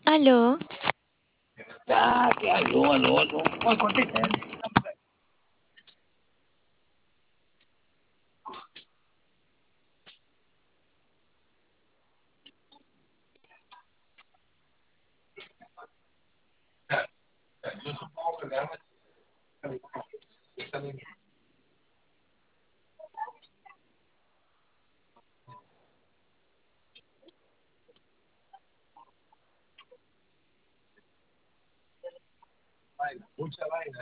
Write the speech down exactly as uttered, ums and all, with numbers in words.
Aló, Ah, que aló, aló, aló. ¿Cuál contesta? Yo supongo que le van a mucha vaina.